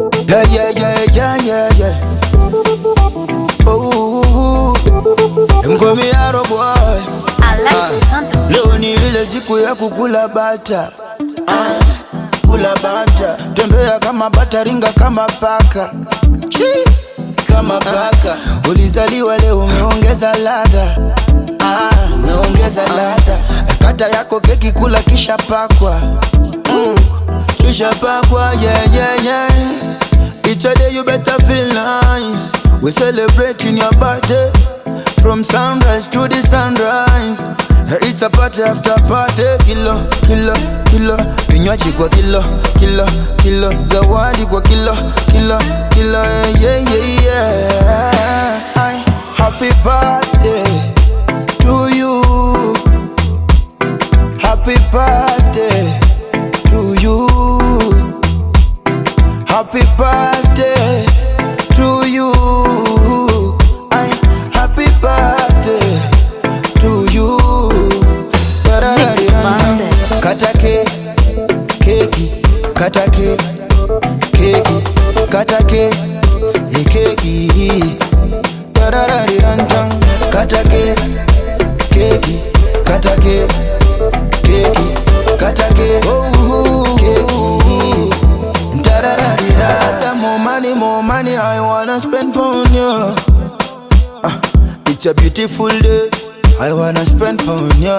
Yeah. Oh, mkomi yaro boy. Leo ni ile siku ya kukula bata. Kula bata. Tembea kama bata, ringa kama paka. Kama paka. Ulizaliwa leo umeongeza ladha. Umeongeza ladha. Kata yako keki kula kisha pakwa. Kisha pakwa, yeah. Each day you better feel nice. We celebrating your birthday from sunrise to the sunrise. It's a party after party. Kilo vinywaji kwa kilo zawadi kwa kilo yeah. Happy birthday to you. Happy birthday to you. Happy birthday to you. Happy birthday to you. Kata keki, kata keki, kata keki. Kata keki, kata keki, kata keki. More money, I wanna spend on you. It's a beautiful day, I wanna spend on you.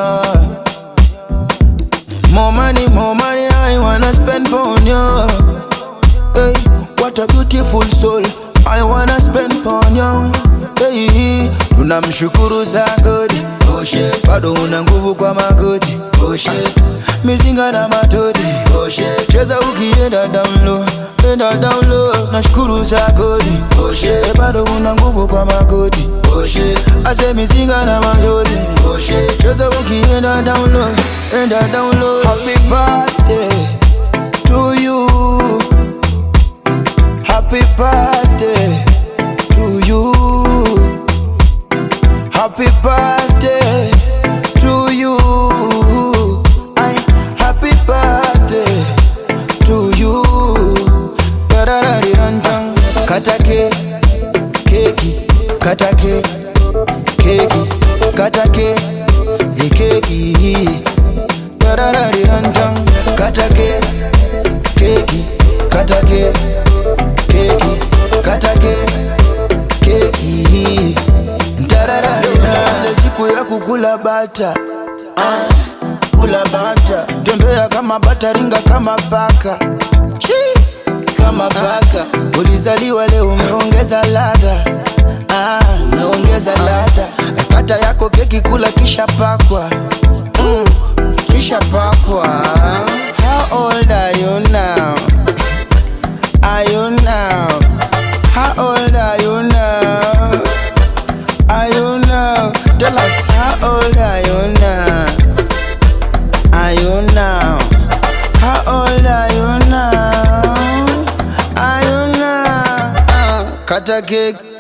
More money, I wanna spend on you. Hey, what a beautiful soul, I wanna spend on you. Hey, tunamshukuru Sagodi, bado una nguvu kwa magoti. Mizinga na matodi, cheza ukienda down low. Nashukuru Sagodi, bado una nguvu kwa magoti. Ase mizinga na matodi, cheza ukienda down low. Happy birthday to you. Happy birthday to you. Happy birthday to you. Happy birthday to you. Kata keki, kata keki, kata keki. Kata keki, kata keki, kata keki. Siku ya kukula bata. Kula bata. Tembea kama bata, ringa kama paka. Kama paka. Ulizaliwa leo umeongeza ladha. Umeongeza ladha. Kata yako keki kula kisha pakwa. Kisha pakwa. How old are you now? Are you now? How old are you now? Are you now? Tell us, how old are you now? Are you now? How old are you now? Are you now? Kata cake.